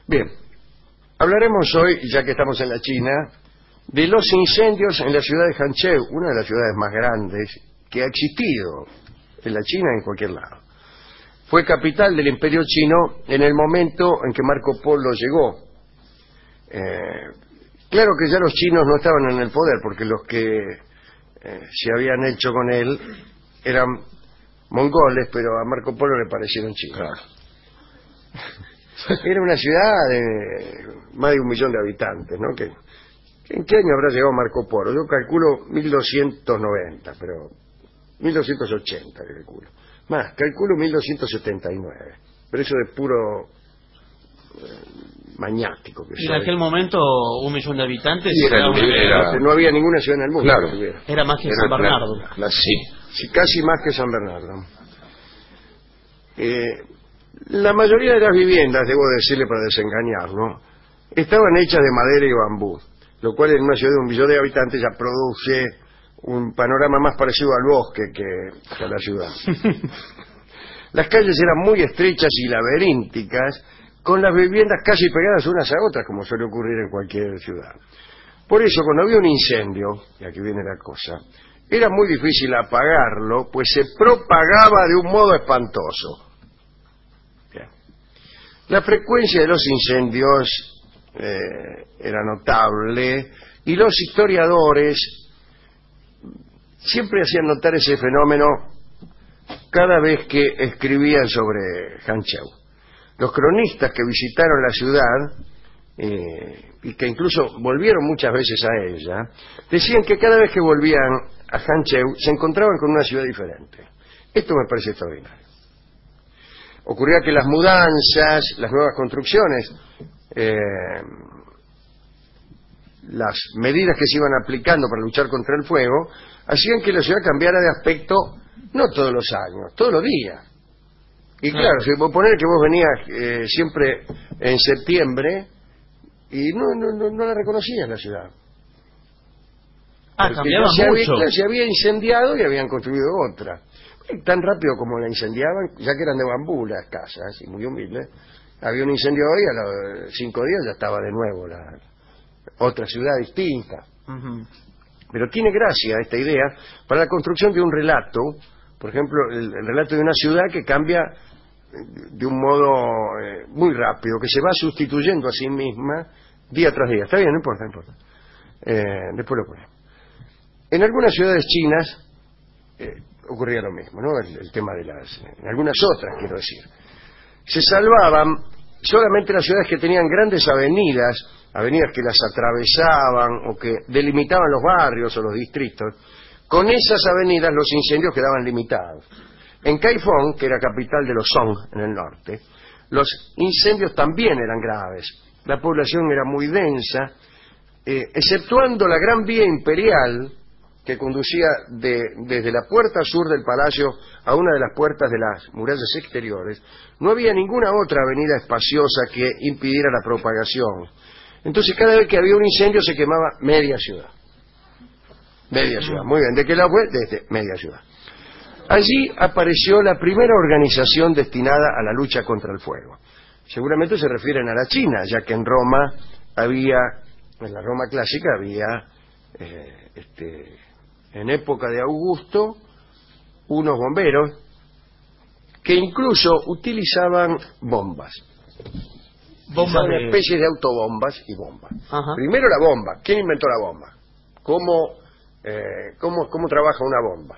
Bien, hablaremos hoy, ya que estamos en la China, de los incendios en la ciudad de Hangzhou, una de las ciudades más grandes que ha existido en la China y en cualquier lado. Fue capital del Imperio Chino en el momento en que Marco Polo llegó. Claro que ya los chinos no estaban en el poder, porque los que se habían hecho con él eran mongoles, pero a Marco Polo le parecieron chinos. Claro. Era una ciudad de más de 1 millón de habitantes, ¿no? ¿En qué año habrá llegado Marco Polo? Yo calculo 1290, pero 1280 calculo. Más, calculo 1279. Pero eso de puro maniático que Y en soy. aquel momento 1 millón de habitantes Sí, No había ninguna ciudad en el mundo. Claro. Que tuviera. era más que San Bernardo. Sí, casi más que San Bernardo. La mayoría de las viviendas, debo decirle para desengañarlo, estaban hechas de madera y bambú, lo cual en una ciudad de 1 millón de habitantes ya produce un panorama más parecido al bosque que a la ciudad. Las calles eran muy estrechas y laberínticas, con las viviendas casi pegadas unas a otras, como suele ocurrir en cualquier ciudad. Por eso, cuando había un incendio, y aquí viene la cosa, era muy difícil apagarlo, pues se propagaba de un modo espantoso. Bien. La frecuencia de los incendios era notable, y los historiadores siempre hacían notar ese fenómeno cada vez que escribían sobre Hangzhou. Los cronistas que visitaron la ciudad y que incluso volvieron muchas veces a ella, decían que cada vez que volvían a Hangzhou se encontraban con una ciudad diferente. Esto me parece extraordinario. Ocurría que las mudanzas, las nuevas construcciones, las medidas que se iban aplicando para luchar contra el fuego, hacían que la ciudad cambiara de aspecto no todos los años, todos los días. Y claro, si vos poner que vos venías siempre en septiembre y no la reconocías la ciudad. Cambiaba mucho. Se había incendiado y habían construido otra. Y tan rápido como la incendiaban, ya que eran de bambú las casas, y muy humildes, había un incendio hoy, a los 5 días ya estaba de nuevo la otra ciudad distinta. Pero tiene gracia esta idea para la construcción de un relato, por ejemplo, el relato de una ciudad que cambia de un modo muy rápido, que se va sustituyendo a sí misma día tras día. Está bien, no importa, no importa. Después lo ponemos. En algunas ciudades chinas ocurría lo mismo, ¿no? El tema de en algunas otras, quiero decir. Se salvaban solamente las ciudades que tenían grandes avenidas que las atravesaban o que delimitaban los barrios o los distritos. Con esas avenidas los incendios quedaban limitados. En Kaifeng, que era capital de los Song en el norte, los incendios también eran graves. La población era muy densa, exceptuando la gran vía imperial que conducía desde la puerta sur del palacio a una de las puertas de las murallas exteriores. No había ninguna otra avenida espaciosa que impidiera la propagación. Entonces cada vez que había un incendio se quemaba media ciudad. Media ciudad, muy bien. ¿De qué lado fue? Desde media ciudad. Allí apareció la primera organización destinada a la lucha contra el fuego. Seguramente se refieren a la China, ya que en Roma en la Roma clásica había, en época de Augusto, unos bomberos que incluso utilizaban bombas. Una especie de autobombas y bombas. Primero la bomba. ¿Quién inventó la bomba? ¿Cómo trabaja una bomba?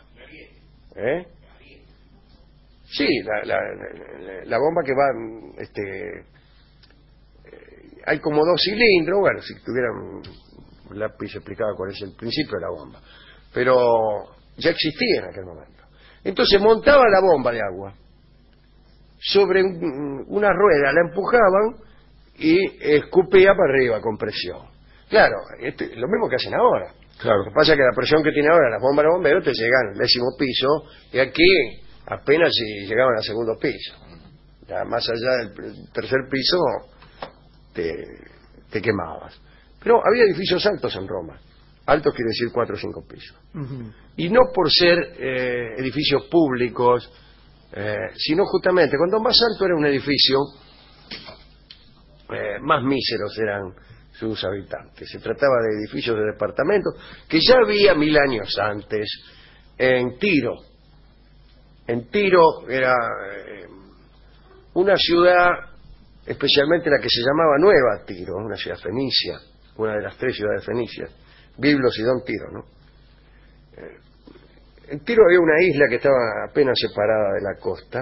Sí, la bomba que va, hay como 2 cilindros. Bueno, si tuviera un lápiz explicaba cuál es el principio de la bomba, pero ya existía en aquel momento. Entonces montaban la bomba de agua sobre una rueda, la empujaban y escupía para arriba con presión. Claro, lo mismo que hacen ahora. Claro. Lo que pasa es que la presión que tiene ahora las bombas de bomberos te llegan al 10º piso, y aquí apenas si llegaban al 2º piso. Ya más allá del 3er piso te quemabas. Pero había edificios altos en Roma. Altos quiere decir 4 o 5 pisos. Y no por ser edificios públicos, sino justamente cuando más alto era un edificio, más míseros eran sus habitantes. Se trataba de edificios de departamentos que ya había 1000 años antes en Tiro. En Tiro era una ciudad, especialmente la que se llamaba Nueva Tiro, una ciudad fenicia, una de las 3 ciudades fenicias, Biblos y Don Tiro, ¿no? En Tiro había una isla que estaba apenas separada de la costa,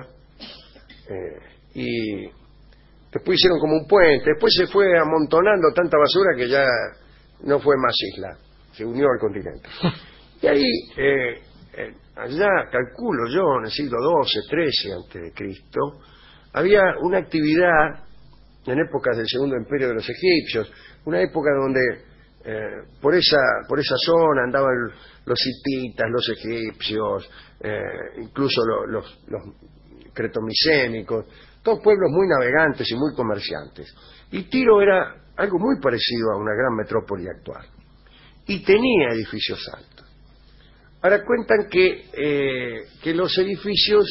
y después hicieron como un puente, después se fue amontonando tanta basura que ya no fue más isla, se unió al continente. Y ahí, allá, calculo yo, en el siglo XII, XIII antes de Cristo, había una actividad en épocas del Segundo Imperio de los egipcios, una época donde por esa zona andaban los hititas, los egipcios, incluso los cretomicénicos, todos pueblos muy navegantes y muy comerciantes. Y Tiro era algo muy parecido a una gran metrópoli actual. Y tenía edificios altos. Ahora cuentan que los edificios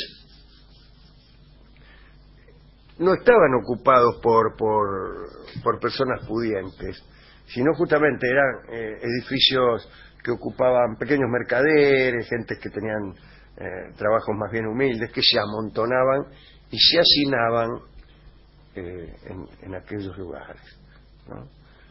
no estaban ocupados por personas pudientes, sino justamente eran edificios que ocupaban pequeños mercaderes, gentes que tenían trabajos más bien humildes, que se amontonaban y se hacinaban en aquellos lugares, ¿no?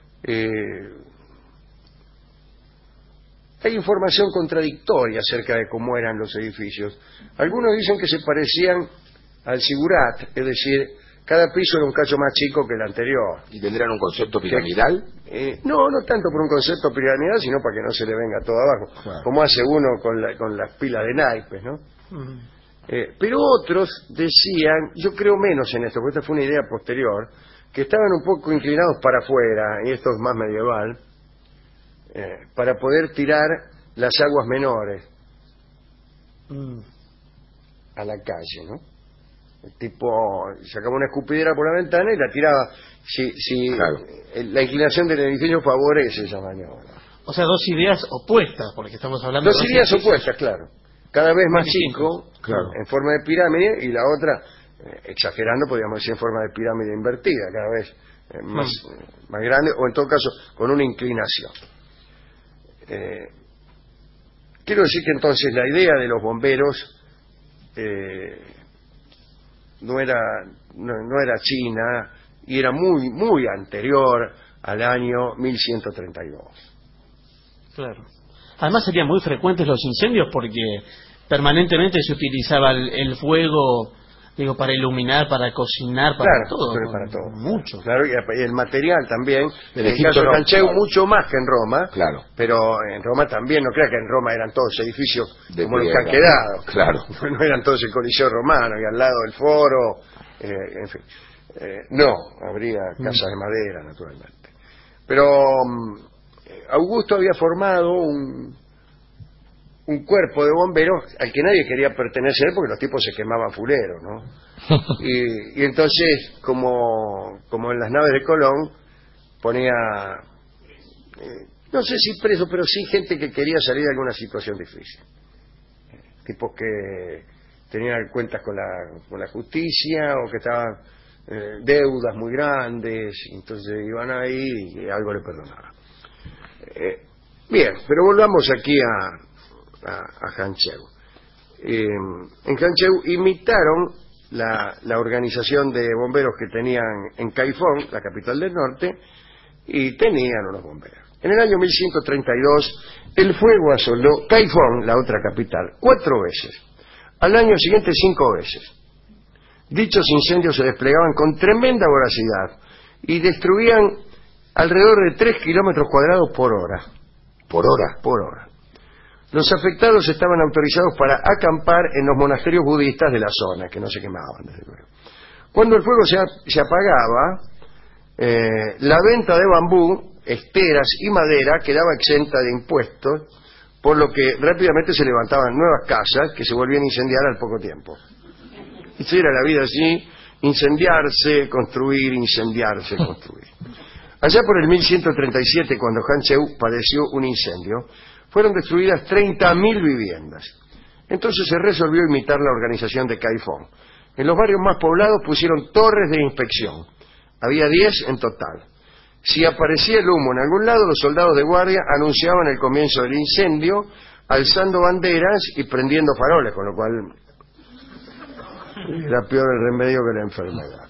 Hay información contradictoria acerca de cómo eran los edificios. Algunos dicen que se parecían al zigurat, es decir, cada piso era un cacho más chico que el anterior. ¿Y tendrán un concepto piramidal? No tanto por un concepto piramidal, sino para que no se le venga todo abajo, claro, como hace uno con las pilas de naipes, ¿no? Pero otros decían, yo creo menos en esto, porque esta fue una idea posterior, que estaban un poco inclinados para afuera, y esto es más medieval, para poder tirar las aguas menores a la calle, ¿no? El tipo sacaba una escupidera por la ventana y la tiraba. Claro, la inclinación del edificio favorece esa maniobra. O sea, 2 ideas opuestas, porque estamos hablando de 2 ideas opuestas, claro. Cada vez más chico, claro, en forma de pirámide, y la otra, exagerando, podríamos decir en forma de pirámide invertida, cada vez más grande, o en todo caso, con una inclinación. Quiero decir que entonces la idea de los bomberos no era china y era muy, muy anterior al año 1132. Claro. Además serían muy frecuentes los incendios porque permanentemente se utilizaba el fuego, digo, para iluminar, para cocinar, para todo. Para todo. Mucho. Claro, y el material también. En el caso de Cancheu, claro, mucho más que en Roma. Claro. Pero en Roma también, no crea que en Roma eran todos edificios como los que han quedado. Claro. No eran todos el Coliseo Romano, y al lado el foro, en fin. No, habría casas de madera, naturalmente. Pero Augusto había formado un cuerpo de bomberos al que nadie quería pertenecer porque los tipos se quemaban fulero, ¿no? Y entonces, como en las naves de Colón, ponía, no sé si preso, pero sí gente que quería salir de alguna situación difícil. Tipos que tenían cuentas con la justicia o que estaban deudas muy grandes, entonces iban ahí y algo le perdonaban. Bien, pero volvamos aquí a Cancheu. En Cancheu imitaron la organización de bomberos que tenían en Caifón, la capital del norte, y tenían unos bomberos. En el año 1132 el fuego asoló Caifón, la otra capital, 4 veces. Al año siguiente 5 veces. Dichos incendios se desplegaban con tremenda voracidad y destruían alrededor de 3 kilómetros cuadrados por hora. ¿Por hora? Por hora. Los afectados estaban autorizados para acampar en los monasterios budistas de la zona, que no se quemaban, desde luego. Cuando el fuego se apagaba, la venta de bambú, esteras y madera quedaba exenta de impuestos, por lo que rápidamente se levantaban nuevas casas que se volvían a incendiar al poco tiempo. Esa era la vida así, incendiarse, construir, incendiarse, construir. Allá por el 1137, cuando Cancheu padeció un incendio, fueron destruidas 30.000 viviendas. Entonces se resolvió imitar la organización de Caifón. En los barrios más poblados pusieron torres de inspección. Había 10 en total. Si aparecía el humo en algún lado, los soldados de guardia anunciaban el comienzo del incendio, alzando banderas y prendiendo faroles, con lo cual era peor el remedio que la enfermedad.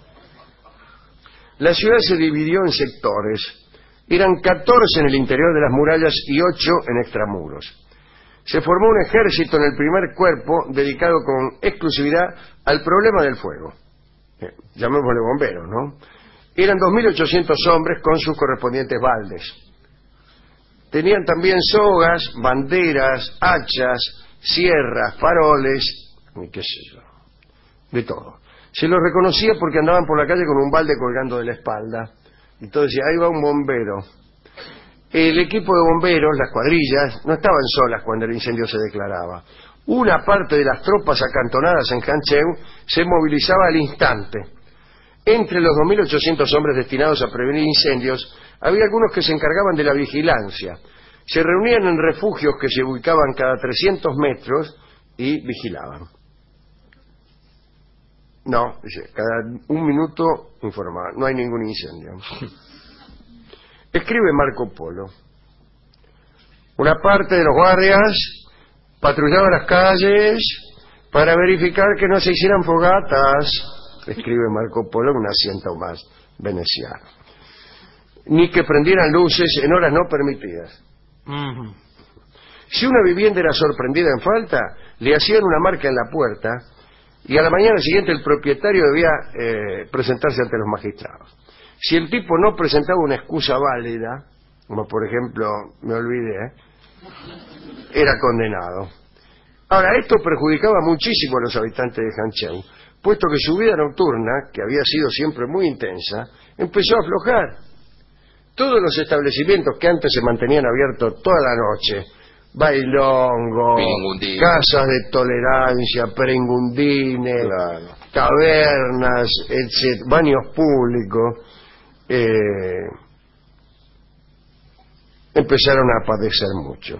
La ciudad se dividió en sectores. Eran 14 en el interior de las murallas y 8 en extramuros. Se formó un ejército en el primer cuerpo dedicado con exclusividad al problema del fuego. Llamémosle bomberos, ¿no? Eran 2.800 hombres con sus correspondientes baldes. Tenían también sogas, banderas, hachas, sierras, faroles, y qué sé yo, de todo. Se los reconocía porque andaban por la calle con un balde colgando de la espalda. Entonces decía, ahí va un bombero. El equipo de bomberos, las cuadrillas, no estaban solas cuando el incendio se declaraba. Una parte de las tropas acantonadas en Hancheu se movilizaba al instante. Entre los 2.800 hombres destinados a prevenir incendios, había algunos que se encargaban de la vigilancia. Se reunían en refugios que se ubicaban cada 300 metros y vigilaban. No, dice, cada un minuto informaban, no hay ningún incendio. Escribe Marco Polo. Una parte de los guardias patrullaba las calles para verificar que no se hicieran fogatas, escribe Marco Polo con un acento más veneciano, ni que prendieran luces en horas no permitidas. Si una vivienda era sorprendida en falta, le hacían una marca en la puerta y a la mañana siguiente el propietario debía presentarse ante los magistrados. Si el tipo no presentaba una excusa válida, como por ejemplo, me olvidé, era condenado. Ahora, esto perjudicaba muchísimo a los habitantes de Hancheu, puesto que su vida nocturna, que había sido siempre muy intensa, empezó a aflojar. Todos los establecimientos que antes se mantenían abiertos toda la noche, bailongo, casas de tolerancia, perengundines, claro, tabernas, etc., baños públicos, empezaron a padecer mucho.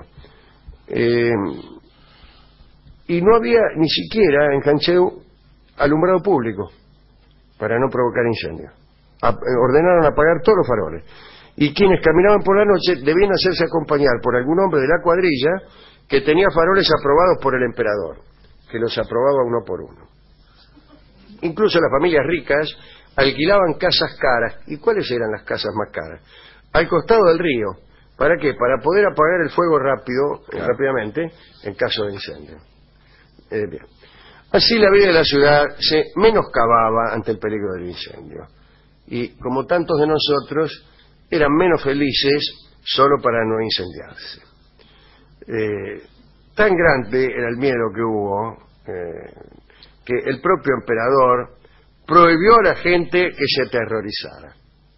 Y no había ni siquiera en Hancheu alumbrado público para no provocar incendios. Ordenaron apagar todos los faroles. Y quienes caminaban por la noche debían hacerse acompañar por algún hombre de la cuadrilla que tenía faroles aprobados por el emperador, que los aprobaba uno por uno. Incluso las familias ricas alquilaban casas caras. ¿Y cuáles eran las casas más caras? Al costado del río. ¿Para qué? Para poder apagar el fuego rápidamente en caso de incendio. Bien. Así la vida de la ciudad se menoscababa ante el peligro del incendio. Y como tantos de nosotros, eran menos felices solo para no incendiarse. Tan grande era el miedo que hubo que el propio emperador prohibió a la gente que se aterrorizara.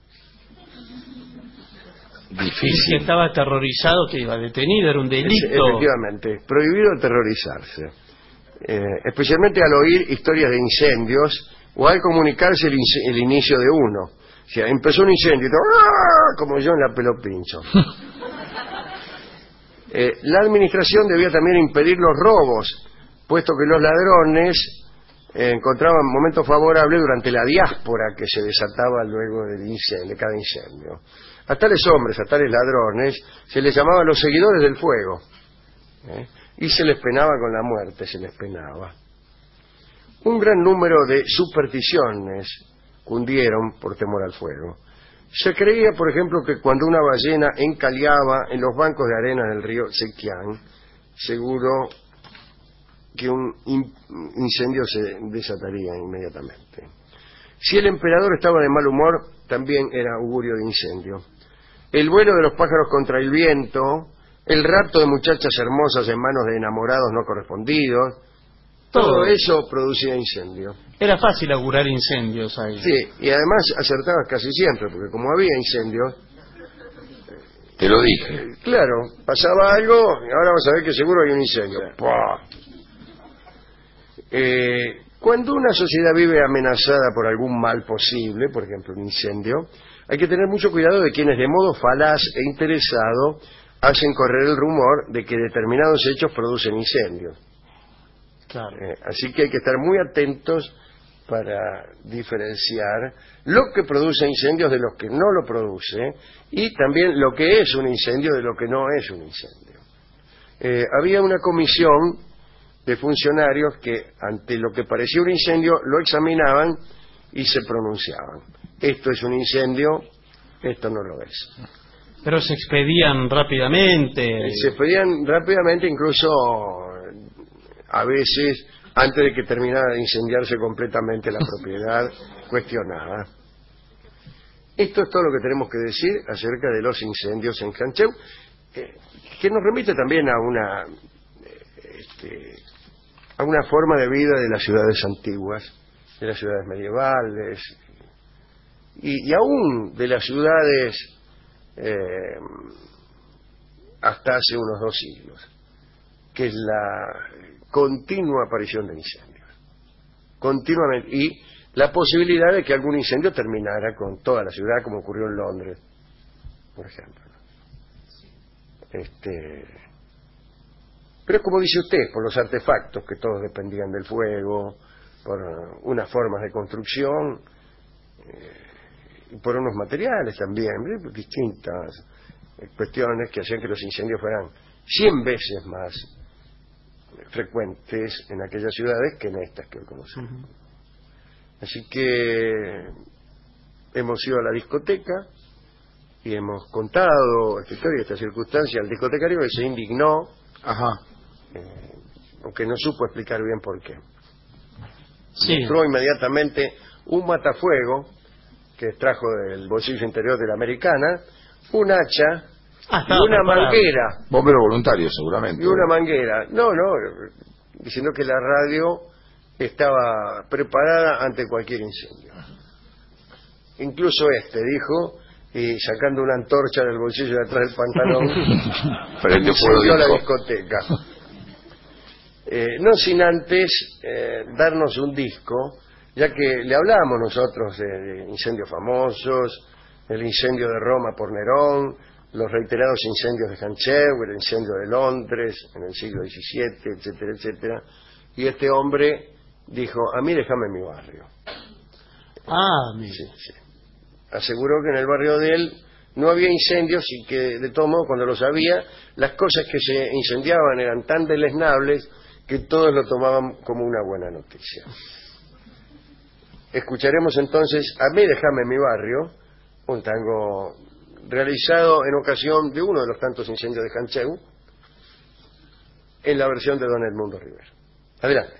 Difícil. Si estaba aterrorizado, que iba detenido, era un delito. Efectivamente, prohibido aterrorizarse. Especialmente al oír historias de incendios o al comunicarse el inicio de uno. O sea, empezó un incendio y todo, ¡ah!, como yo en la Pelo Pincho. La administración debía también impedir los robos, puesto que los ladrones encontraban momentos favorables durante la diáspora que se desataba luego de cada incendio. A tales hombres, a tales ladrones, se les llamaba los seguidores del fuego, y se les penaba con la muerte, se les penaba. Un gran número de supersticiones cundieron por temor al fuego. Se creía, por ejemplo, que cuando una ballena encallaba en los bancos de arena del río Zhejiang, seguro que un incendio se desataría inmediatamente. Si el emperador estaba de mal humor, también era augurio de incendio. El vuelo de los pájaros contra el viento, el rapto de muchachas hermosas en manos de enamorados no correspondidos, todo eso producía incendio. Era fácil augurar incendios ahí. Sí, y además acertabas casi siempre, porque como había incendios... Te lo dije. Claro, pasaba algo y ahora vas a ver que seguro hay un incendio. Cuando una sociedad vive amenazada por algún mal posible, por ejemplo un incendio, hay que tener mucho cuidado de quienes de modo falaz e interesado hacen correr el rumor de que determinados hechos producen incendios. Claro. Así que hay que estar muy atentos para diferenciar lo que produce incendios de los que no lo produce y también lo que es un incendio de lo que no es un incendio. Había una comisión de funcionarios que ante lo que parecía un incendio lo examinaban y se pronunciaban. Esto es un incendio, esto no lo es. Pero se expedían rápidamente. Se expedían rápidamente, incluso a veces antes de que terminara de incendiarse completamente la propiedad cuestionada. Esto es todo lo que tenemos que decir acerca de los incendios en Cancheu, que nos remite también a una forma de vida de las ciudades antiguas, de las ciudades medievales y aún de las ciudades hasta hace unos 2 siglos, que es la continua aparición de incendios, continuamente, y la posibilidad de que algún incendio terminara con toda la ciudad, como ocurrió en Londres, por ejemplo. Pero es como dice usted, por los artefactos que todos dependían del fuego, por unas formas de construcción, y por unos materiales también, distintas cuestiones que hacían que los incendios fueran 100 veces más frecuentes en aquellas ciudades que en estas que hoy conocemos. Así que hemos ido a la discoteca y hemos contado esta historia, esta circunstancia al discotecario, que se indignó, aunque no supo explicar bien por qué. Mostró inmediatamente un matafuego que trajo del bolsillo interior de la americana, un hacha y una manguera. Bombero voluntario, seguramente. Y una manguera. No, diciendo que la radio estaba preparada ante cualquier incendio. Incluso dijo, y sacando una antorcha del bolsillo de atrás del pantalón, incendió la discoteca. No sin antes darnos un disco, ya que le hablábamos nosotros de incendios famosos, el incendio de Roma por Nerón, los reiterados incendios de Cancheu, el incendio de Londres en el siglo XVII, etcétera, etcétera. Y este hombre dijo, a mí déjame mi barrio. Sí. Aseguró que en el barrio de él no había incendios y que, de todo modo, cuando los había, las cosas que se incendiaban eran tan deleznables que todos lo tomaban como una buena noticia. Escucharemos entonces A mí déjame mi barrio, un tango realizado en ocasión de uno de los tantos incendios de Cancheu, en la versión de don Edmundo Rivero. Adelante.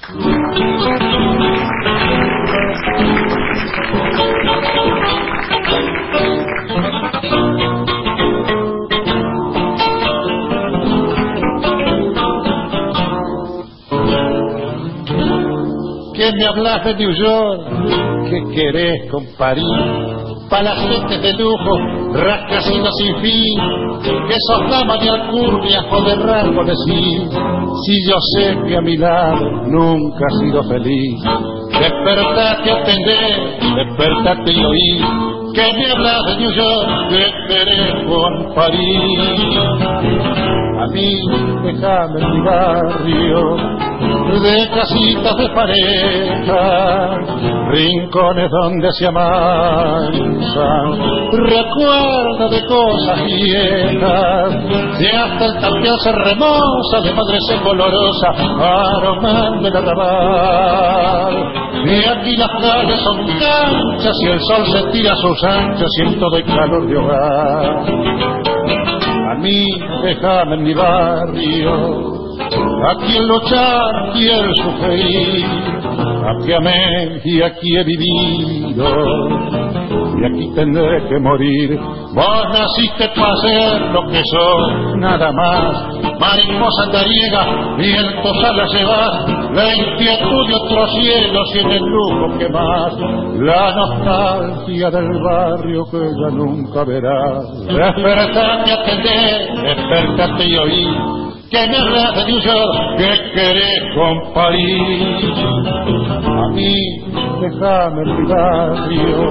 ¿Qué me hablas de New York? ¿Qué querés con París? Palacetes de lujo, rascacielos sin fin, que sos dama de alcurnia o de rango de sí. Si yo sé que a mi lado nunca has sido feliz, despertate a atender, despertate y oí, que me hablas de New York, que querés con París. A mí déjame en mi barrio, de casitas de pareja, rincones donde se amansan, recuerda de cosas viejas, de hasta el tapial se remoza, de madre olorosa, aromando el arrabal. Y aquí las calles son canchas y el sol se tira a sus anchas y en todo el calor de hogar. A mí déjame en mi barrio, aquí en luchar y el sufrir, aquí amé y aquí he vivido, y aquí tendré que morir. Vos naciste para ser lo que sos, nada más, mariposa tariega, vientos a la llevar, la inquietud de otros cielos y en el lujo que más, la nostalgia del barrio que ya nunca verás. Despertate a atender, despertate y oí, que me hablas de New York, que querés con París. A mí déjame en mi barrio,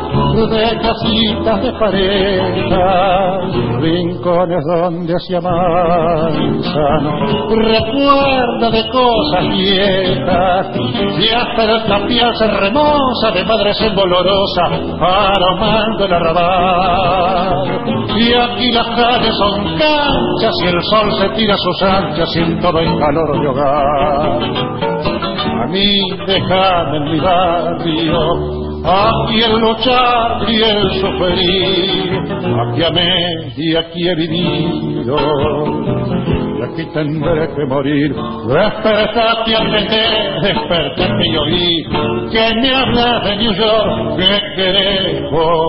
de casitas de pareja, rincones donde se amansan, recuerda de cosas viejas, y hasta el tapial se remoza de madre sed dolorosa, aromando el arrabal. Y aquí las calles son canchas y el sol se tira a sus anchas sin todo el calor de hogar. A mí déjame en mi barrio, aquí el luchar y el sufrir, aquí amé y aquí he vivido, y aquí tendré que morir. Despertate, atendé, despertate y oí que me hablas de New York, que querés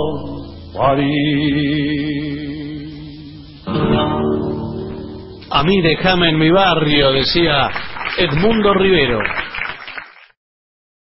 París. A mí déjame en mi barrio, decía Edmundo Rivero.